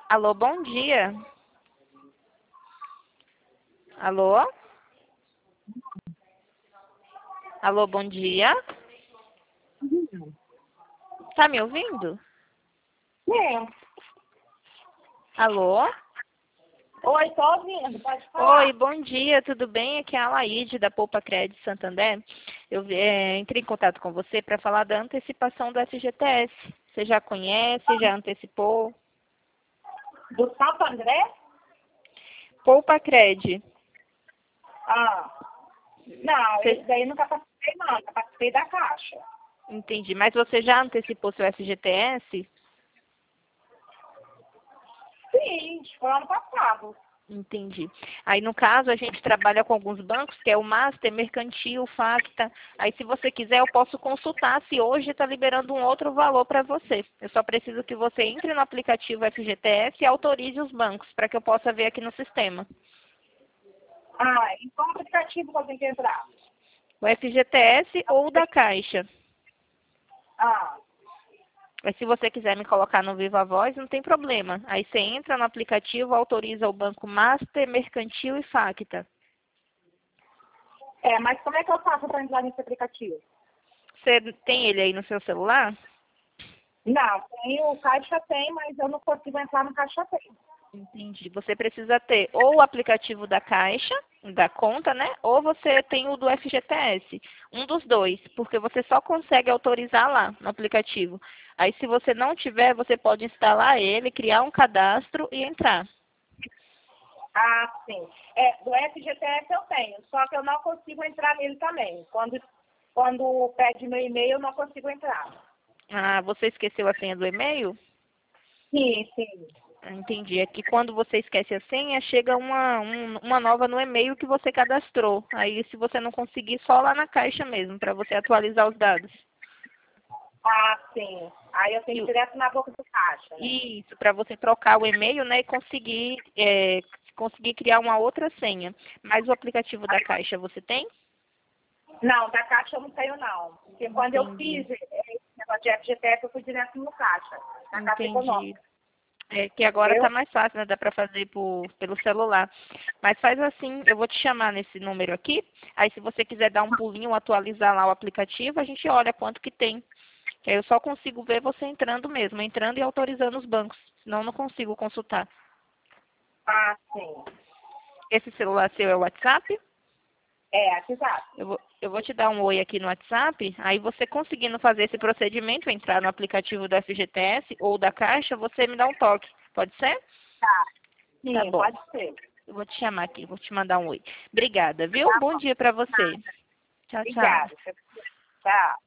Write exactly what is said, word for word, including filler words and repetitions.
Alô, bom dia. Alô? Alô, bom dia. Tá me ouvindo? Sim. Alô? Oi, tô ouvindo, pode falar. Oi, bom dia, tudo bem? Aqui é a Laide, da Poupa Crédito Santander. Eu é, entrei em contato com você para falar da antecipação do F G T S. Você já conhece, já antecipou? Do Santo André? Poupa Crédito. Ah. Não, Você... esse daí nunca participei não, nunca participei da Caixa. Entendi, mas você já antecipou seu F G T S? Sim, foi ano passado. Entendi. Aí, no caso, a gente trabalha com alguns bancos, que é o Master, Mercantil, Facta. Aí, se você quiser, eu posso consultar se hoje está liberando um outro valor para você. Eu só preciso que você entre no aplicativo F G T S e autorize os bancos, para que eu possa ver aqui no sistema. Ah, em qual aplicativo que eu tenho que entrar? O F G T S ou o da Caixa. Ah, Mas se você quiser me colocar no Viva Voz, não tem problema. Aí você entra no aplicativo, autoriza o banco Master, Mercantil e Facta. é, mas como é que eu faço para entrar nesse aplicativo? Você tem ele aí no seu celular? Não, tem, o Caixa tem, mas eu não consigo entrar no Caixa tem. Entendi. Você precisa ter ou o aplicativo da Caixa, da conta, né? Ou você tem o do F G T S. Um dos dois, porque você só consegue autorizar lá no aplicativo. Aí, se você não tiver, você pode instalar ele, criar um cadastro e entrar. Ah, sim. É, do F G T S eu tenho, só que eu não consigo entrar nele também. Quando, quando pede meu e-mail, eu não consigo entrar. Ah, você esqueceu a senha do e-mail? Sim, sim. Ah, entendi. É que quando você esquece a senha, chega uma, um- uma nova no e-mail que você cadastrou. Aí, se você não conseguir, só lá na Caixa mesmo, para você atualizar os dados. Ah, sim. Aí eu tenho E que ir direto na boca do caixa, né? Isso, para você trocar o e-mail, né, e conseguir, é, conseguir criar uma outra senha. Mas o aplicativo da Caixa você tem? Não, da caixa eu não tenho, não. Porque quando eu Entendi, fiz esse negócio de F G T S, eu fui direto no caixa, na Caixa entendi. Econômica. É que agora Eu? tá mais fácil, né? Dá para fazer por, pelo celular. Mas faz assim, eu vou te chamar nesse número aqui. Aí se você quiser dar um pulinho, atualizar lá o aplicativo, a gente olha quanto que tem. Que aí eu só consigo ver você entrando mesmo, entrando e autorizando os bancos. Senão eu não consigo consultar. Ah, sim. Esse celular seu é o WhatsApp? É, exato. Eu vou, eu vou te dar um oi aqui no WhatsApp, aí você conseguindo fazer esse procedimento, entrar no aplicativo do F G T S ou da Caixa, você me dá um toque. Pode ser? Tá. Tá Sim, bom. pode ser. Eu vou te chamar aqui, vou te mandar um oi. Obrigada, viu? Tá Bom bom. dia pra você. Tchau, tchau. Obrigada. Tchau.